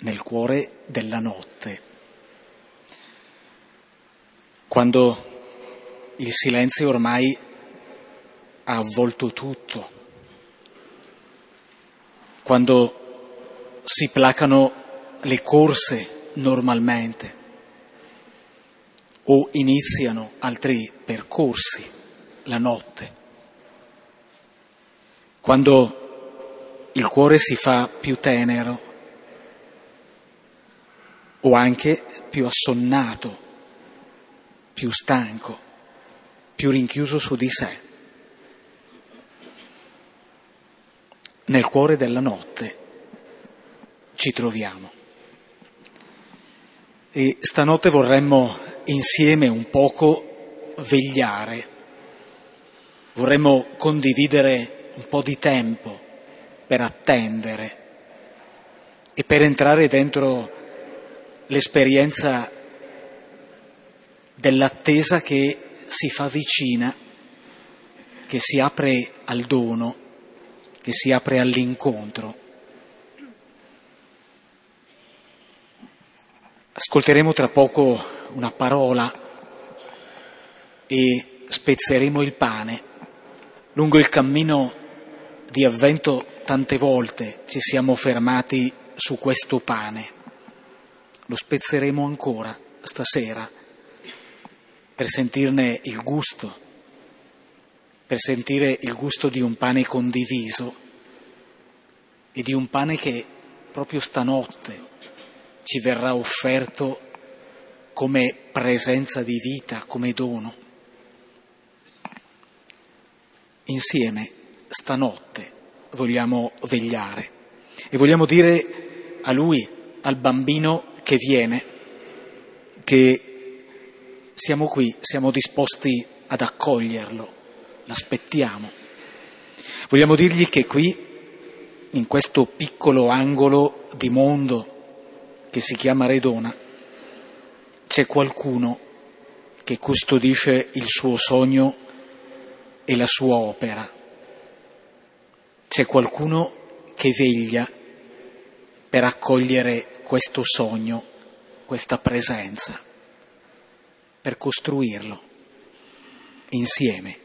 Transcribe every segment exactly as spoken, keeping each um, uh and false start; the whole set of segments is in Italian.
nel cuore della notte, quando il silenzio ormai ha avvolto tutto, quando si placano le corse normalmente o iniziano altri percorsi la notte, quando il cuore si fa più tenero o anche più assonnato, più stanco, più rinchiuso su di sé. Nel cuore della notte ci troviamo. E stanotte vorremmo insieme un poco vegliare, vorremmo condividere un po' di tempo per attendere e per entrare dentro l'esperienza dell'attesa che si fa vicina, che si apre al dono, che si apre all'incontro. Ascolteremo tra poco una parola e spezzeremo il pane. Lungo il cammino di Avvento tante volte ci siamo fermati su questo pane. Lo spezzeremo ancora stasera per sentirne il gusto, per sentire il gusto di un pane condiviso e di un pane che proprio stanotte ci verrà offerto come presenza di vita, come dono. Insieme, stanotte, vogliamo vegliare e vogliamo dire a Lui, al bambino che viene, che siamo qui, siamo disposti ad accoglierlo, l'aspettiamo. Vogliamo dirgli che qui, in questo piccolo angolo di mondo che si chiama Redona, c'è qualcuno che custodisce il suo sogno e la sua opera. C'è qualcuno che veglia per accogliere questo sogno, questa presenza, per costruirlo insieme.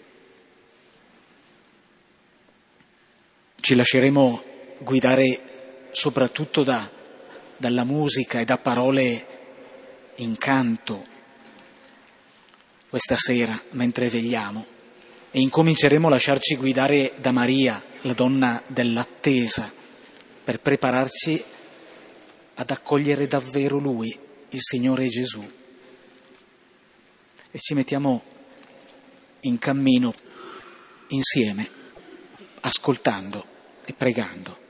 Ci lasceremo guidare soprattutto da, dalla musica e da parole in canto questa sera mentre vegliamo e incominceremo a lasciarci guidare da Maria, la donna dell'attesa, per prepararci ad accogliere davvero Lui, il Signore Gesù. E ci mettiamo in cammino insieme, ascoltando e pregando.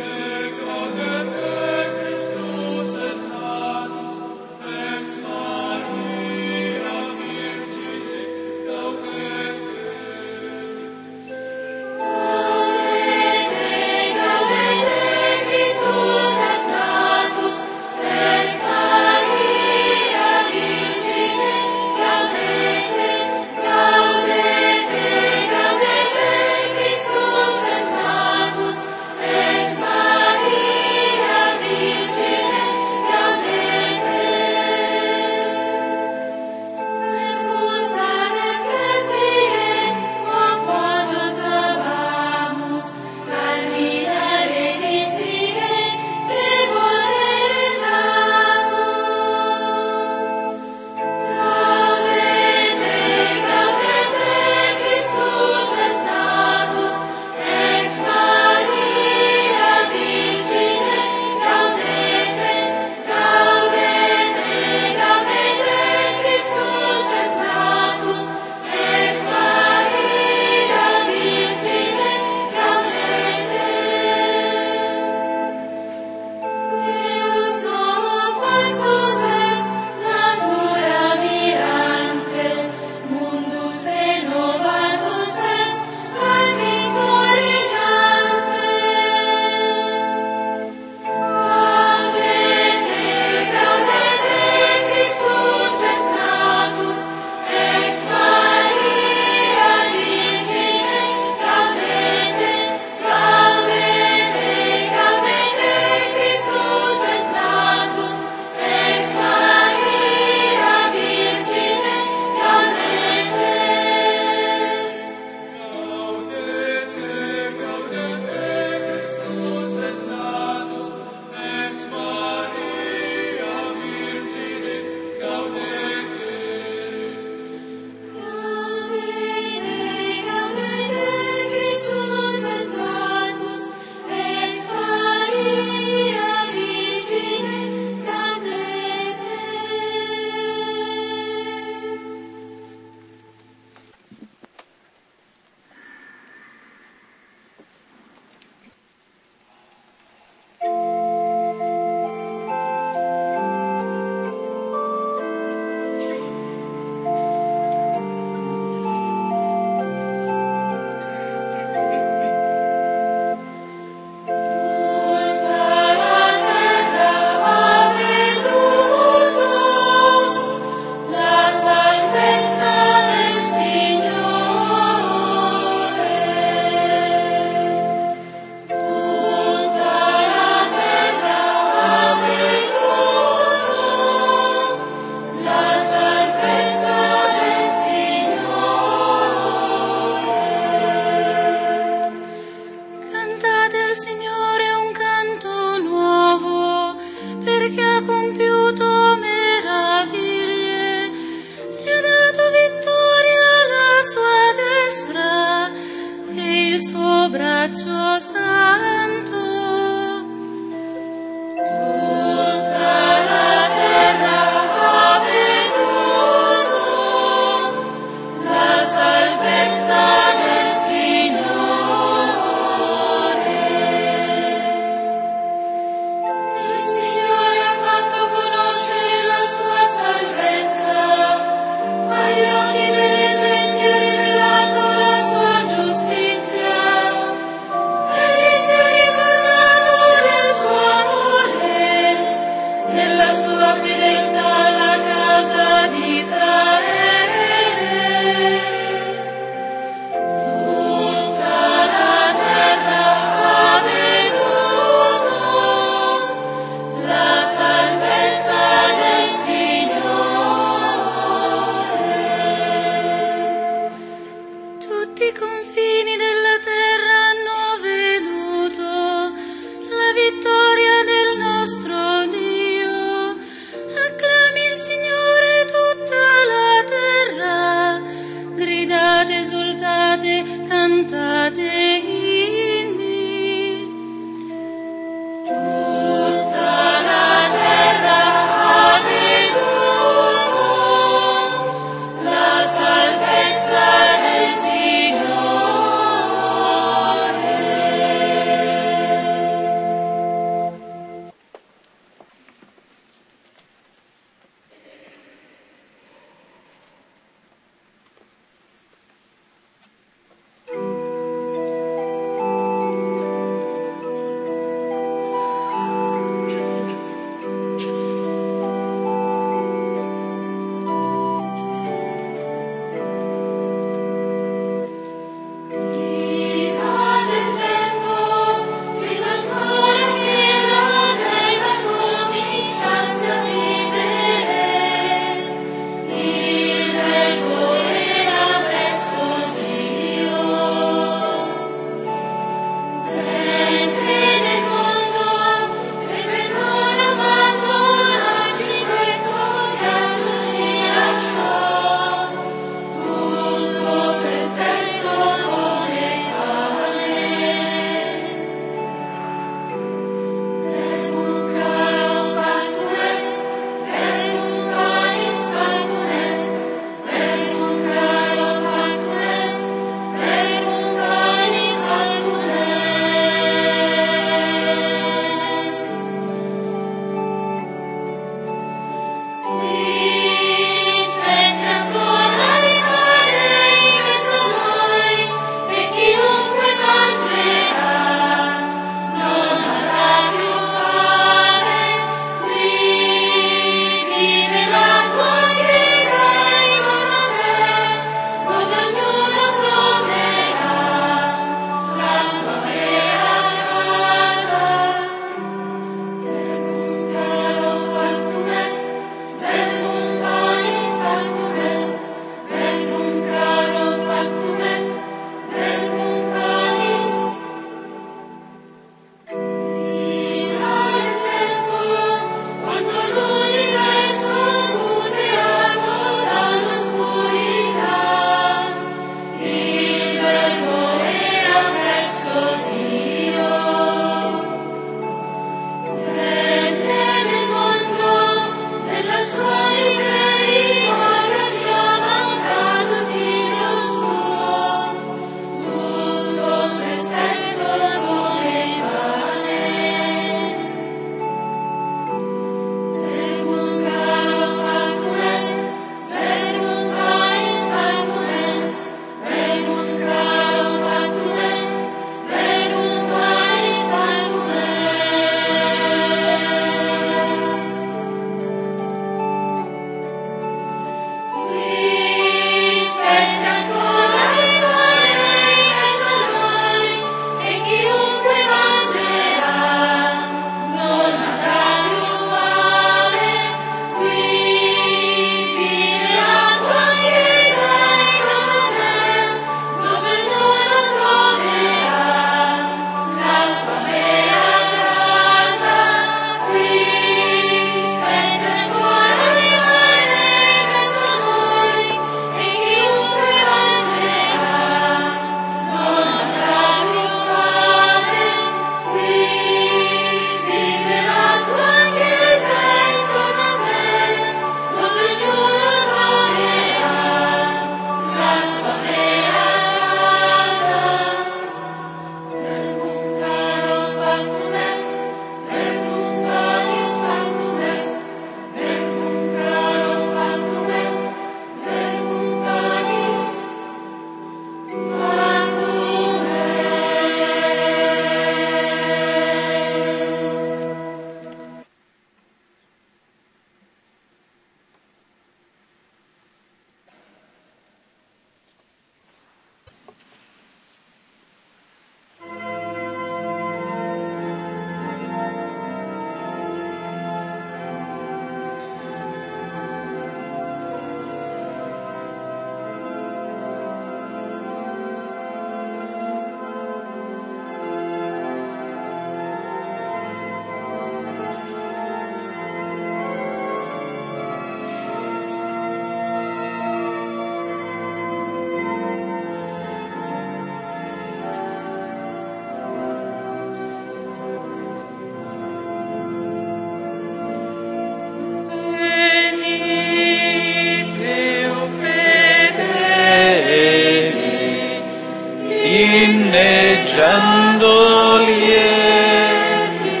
dicendo lieti,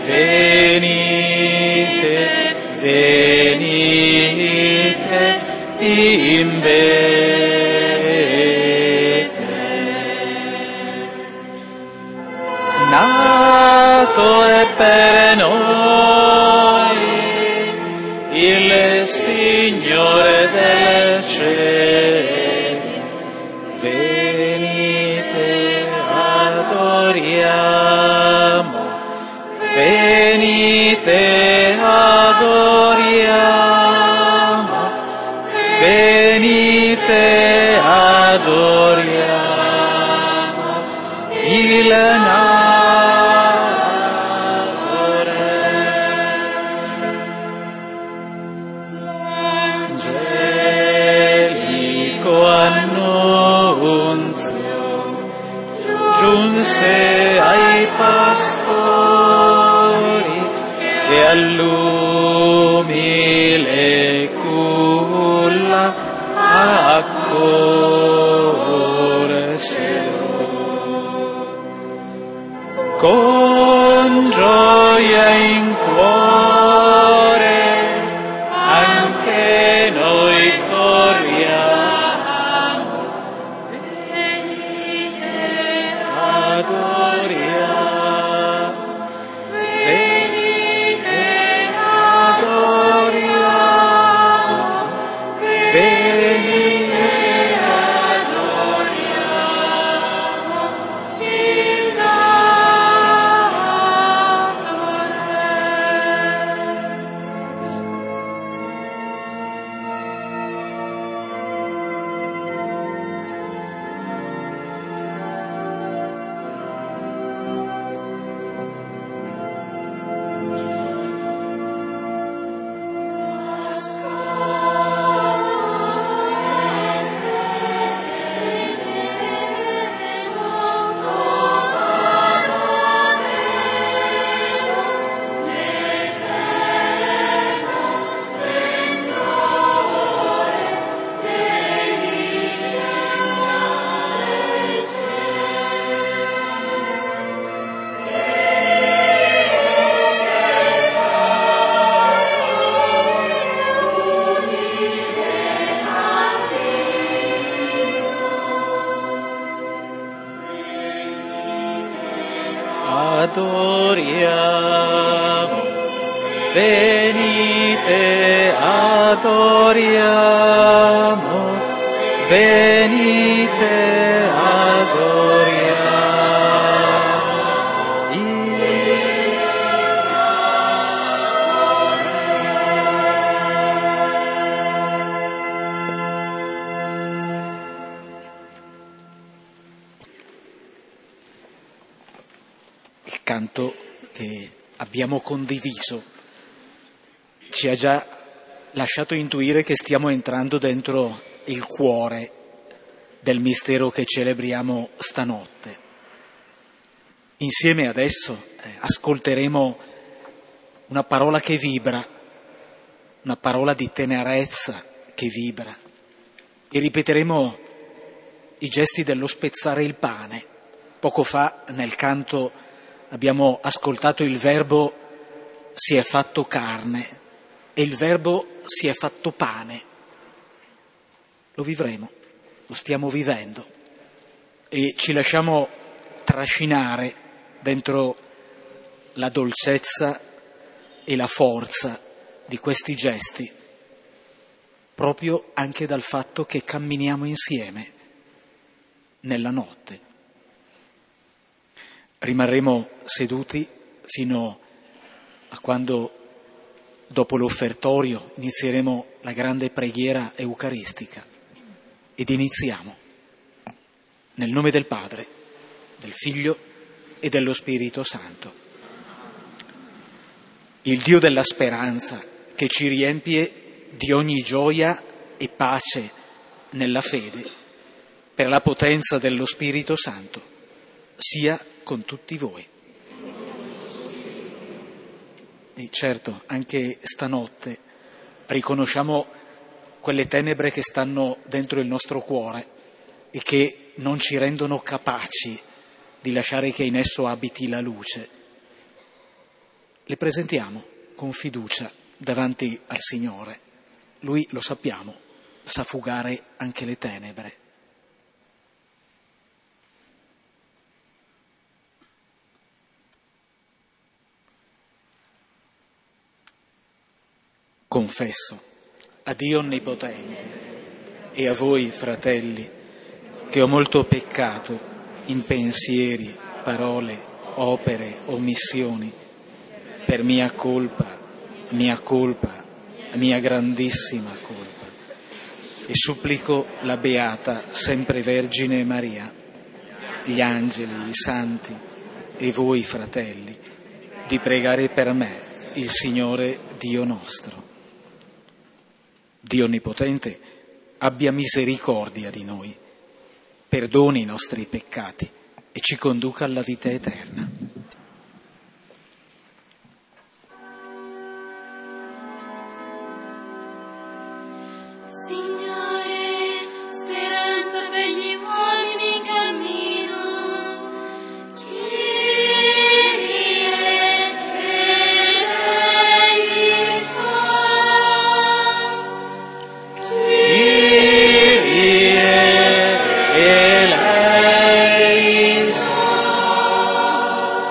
venite, venite in vete. Nato è per noi il Signore del cielo, venite, adoriamo, venite, adoriamo, venite, adoriamo, il nato Re. Angelico annunzio giunse ai pastori che all'umile culla accorsero. Con gioia in cuore anche noi corriamo, venite, adoriamo, venite, adoriamo, venite, adoriamo, il nato Re. Adoriamo, venite, adoriamo, venite, adoriamo. Il canto che abbiamo condiviso ci ha già lasciato intuire che stiamo entrando dentro il cuore del mistero che celebriamo stanotte. Insieme adesso eh, ascolteremo una parola che vibra, una parola di tenerezza che vibra, e ripeteremo i gesti dello spezzare il pane. Poco fa nel canto abbiamo ascoltato il verbo si è fatto carne e il verbo si è fatto pane. Lo vivremo, lo stiamo vivendo e ci lasciamo trascinare dentro la dolcezza e la forza di questi gesti, proprio anche dal fatto che camminiamo insieme nella notte. Rimarremo seduti fino a quando, dopo l'offertorio, inizieremo la grande preghiera eucaristica. Ed iniziamo. Nel nome del Padre, del Figlio e dello Spirito Santo. Il Dio della speranza, che ci riempie di ogni gioia e pace nella fede, per la potenza dello Spirito Santo, sia con tutti voi. E certo, anche stanotte riconosciamo quelle tenebre che stanno dentro il nostro cuore e che non ci rendono capaci di lasciare che in esso abiti la luce. Le presentiamo con fiducia davanti al Signore. Lui, lo sappiamo, sa fugare anche le tenebre. Confesso a Dio Onnipotente e a voi, fratelli, che ho molto peccato in pensieri, parole, opere, omissioni, per mia colpa, mia colpa, mia grandissima colpa. E supplico la Beata Sempre Vergine Maria, gli angeli, i santi e voi, fratelli, di pregare per me il Signore Dio nostro. Dio Onnipotente abbia misericordia di noi, perdoni i nostri peccati e ci conduca alla vita eterna. Signore, speranza per gli uomini in cammino, Kyrie eleison, Kyrie eleison.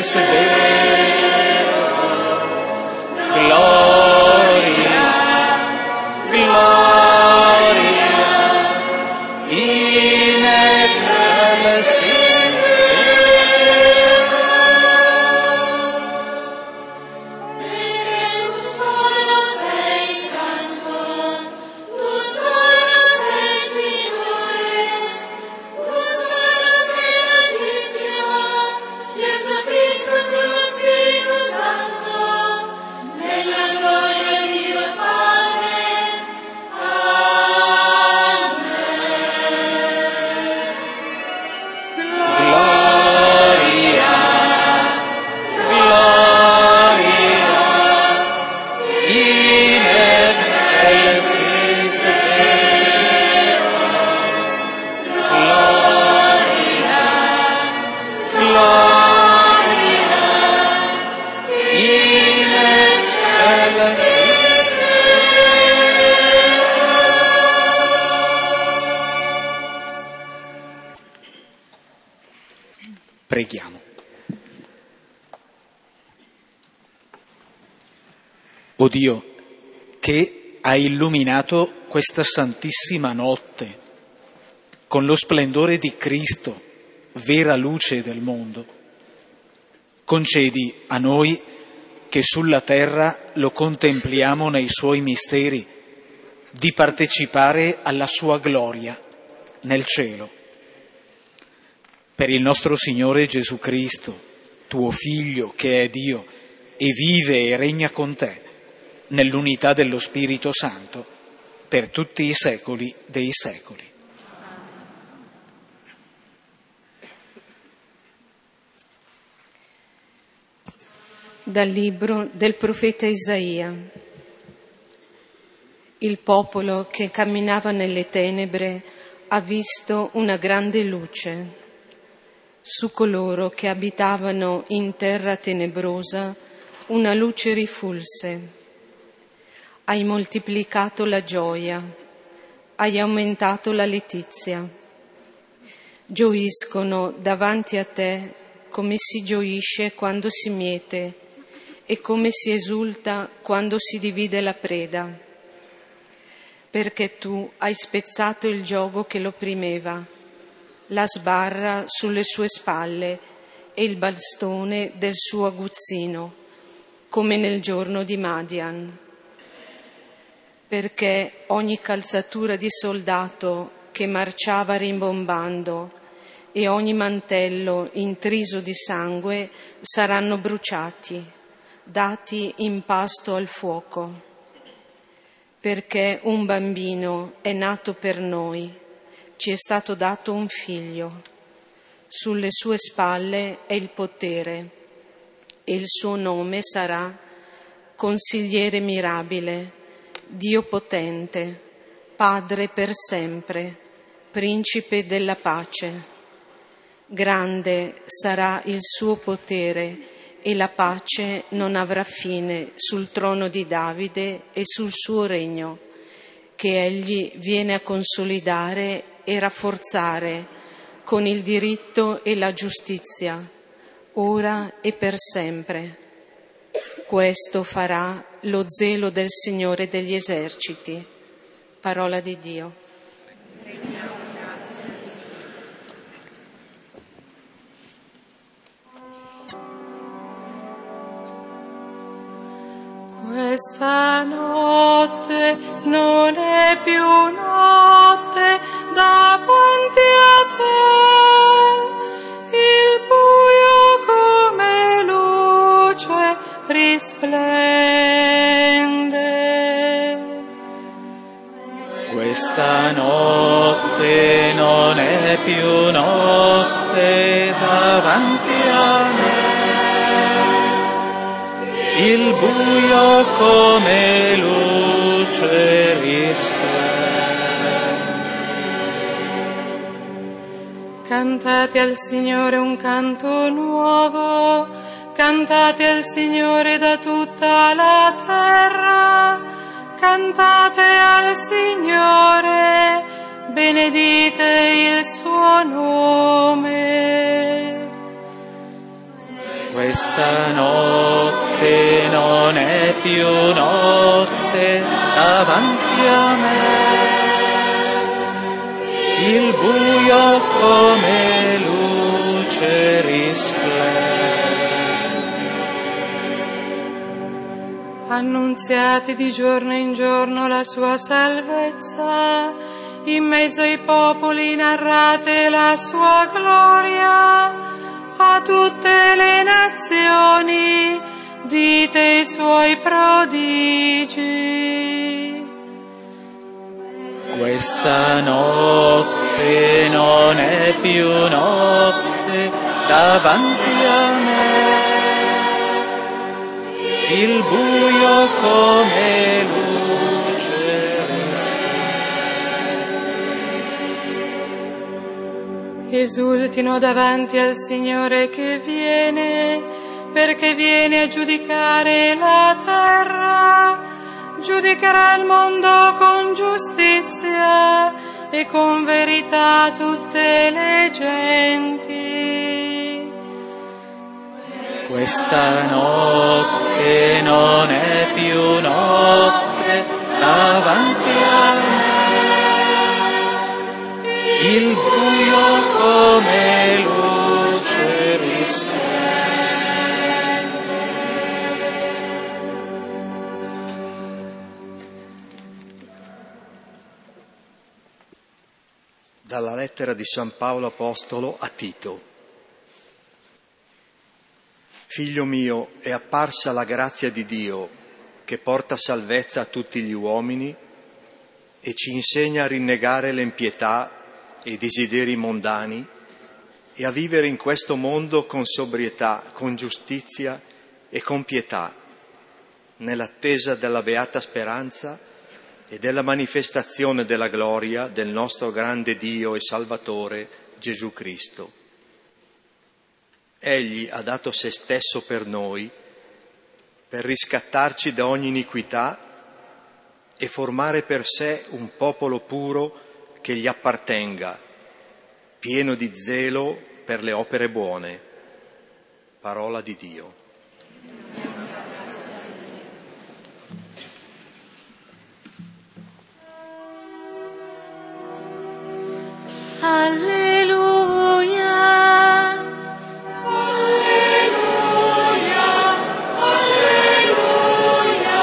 excelsis Deo, gloria, gloria, in excelsis Perché tu solo sei santo, tu solo sei Signore, tu solo sei grandissimo, Gesù Cristo con lo Spirito Santo, nella gloria di Dio Padre. gloria, gloria, in excelsis Deo, gloria, gloria, in excelsis Preghiamo. O Dio, che hai illuminato questa santissima notte con lo splendore di Cristo, vera luce del mondo, concedi a noi che sulla terra lo contempliamo nei suoi misteri di partecipare alla sua gloria nel cielo. Per il nostro Signore Gesù Cristo, tuo Figlio che è Dio e vive e regna con te nell'unità dello Spirito Santo per tutti i secoli dei secoli. Dal libro del profeta Isaia. Il popolo che camminava nelle tenebre ha visto una grande luce. Su coloro che abitavano in terra tenebrosa una luce rifulse. Hai moltiplicato la gioia, hai aumentato la letizia. Gioiscono davanti a te come si gioisce quando si miete e come si esulta quando si divide la preda. Perché tu hai spezzato il giogo che lo opprimeva, la sbarra sulle sue spalle e il bastone del suo aguzzino, come nel giorno di Madian. Perché ogni calzatura di soldato che marciava rimbombando e ogni mantello intriso di sangue saranno bruciati, dati in pasto al fuoco. Perché un bambino è nato per noi, ci è stato dato un figlio. Sulle sue spalle è il potere e il suo nome sarà Consigliere mirabile, Dio potente, Padre per sempre, Principe della pace. Grande sarà il suo potere e la pace non avrà fine sul trono di Davide e sul suo regno, che egli viene a consolidare e rafforzare con il diritto e la giustizia, ora e per sempre. Questo farà lo zelo del Signore degli eserciti. Parola di Dio. Questa notte non è più notte davanti a te, il buio come luce risplende. Questa notte non è più notte davanti a me, il buio come luce risplende. Cantate al Signore un canto nuovo, cantate al Signore da tutta la terra, cantate al Signore, benedite il suo nome. Questa notte non è più notte davanti a me, il buio come luce risplende. Annunziate di giorno in giorno la sua salvezza, in mezzo ai popoli narrate la sua gloria. A tutte le nazioni dite i suoi prodigi. Questa notte non è più notte davanti a me, il buio come luce risplende. Esultino davanti al Signore che viene, perché viene a giudicare la terra. Giudicherà il mondo con giustizia e con verità tutte le genti. Questa notte non è più notte davanti a me, il buio come luce risplende. Dalla lettera di San Paolo Apostolo a Tito. Figlio mio, è apparsa la grazia di Dio che porta salvezza a tutti gli uomini e ci insegna a rinnegare l'impietà e i desideri mondani e a vivere in questo mondo con sobrietà, con giustizia e con pietà, nell'attesa della beata speranza e della manifestazione della gloria del nostro grande Dio e Salvatore Gesù Cristo. Egli ha dato se stesso per noi, per riscattarci da ogni iniquità e formare per sé un popolo puro che gli appartenga, pieno di zelo per le opere buone. Parola di Dio. Alleluia, alleluia, alleluia,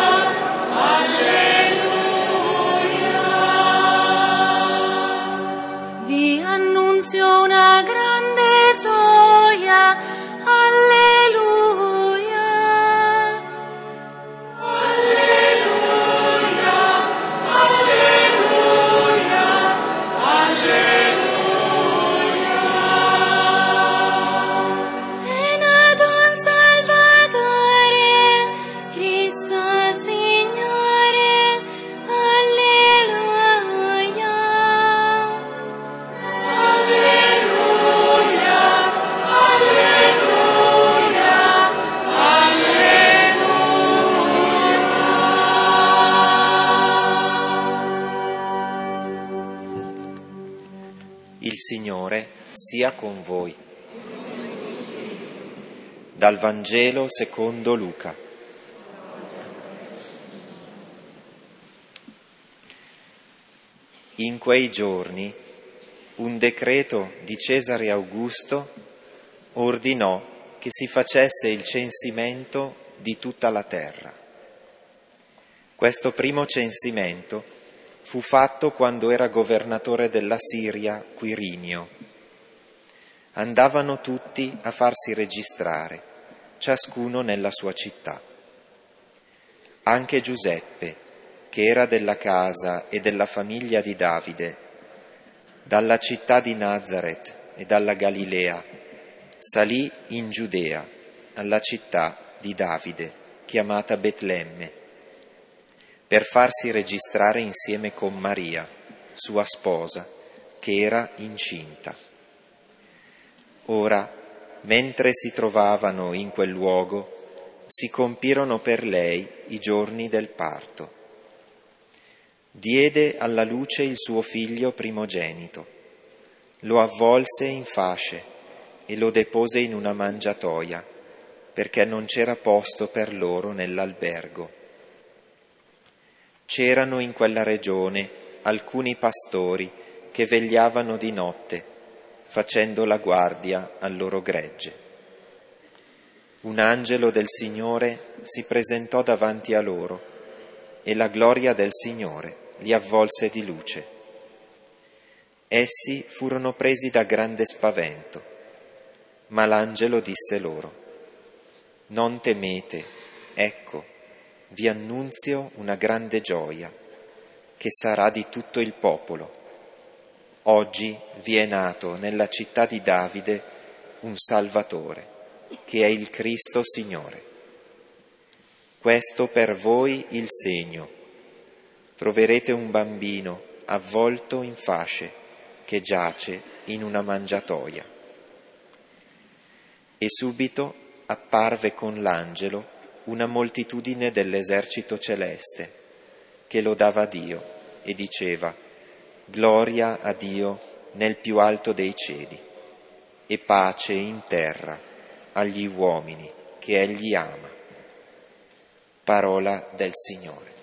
alleluia. Vi annunzio una grande gioia, alleluia, alleluia, alleluia, alleluia. Il Signore sia con voi. Dal Vangelo secondo Luca. In quei giorni un decreto di Cesare Augusto ordinò che si facesse il censimento di tutta la terra. Questo primo censimento fu fatto quando era governatore della Siria Quirinio. Andavano tutti a farsi registrare, ciascuno nella sua città. Anche Giuseppe, che era della casa e della famiglia di Davide, dalla città di Nazaret e dalla Galilea, salì in Giudea, alla città di Davide, chiamata Betlemme, per farsi registrare insieme con Maria, sua sposa, che era incinta. Ora, mentre si trovavano in quel luogo, si compirono per lei i giorni del parto. Diede alla luce il suo figlio primogenito, lo avvolse in fasce e lo depose in una mangiatoia, perché non c'era posto per loro nell'albergo. C'erano in quella regione alcuni pastori che vegliavano di notte, facendo la guardia al loro gregge. Un angelo del Signore si presentò davanti a loro e la gloria del Signore li avvolse di luce. Essi furono presi da grande spavento, ma l'angelo disse loro: «Non temete, ecco, vi annunzio una grande gioia, che sarà di tutto il popolo. Oggi vi è nato nella città di Davide un Salvatore, che è il Cristo Signore. Questo per voi il segno: troverete un bambino avvolto in fasce che giace in una mangiatoia». E subito apparve con l'angelo una moltitudine dell'esercito celeste che lodava Dio e diceva: «Gloria a Dio nel più alto dei cieli e pace in terra agli uomini che Egli ama». Parola del Signore.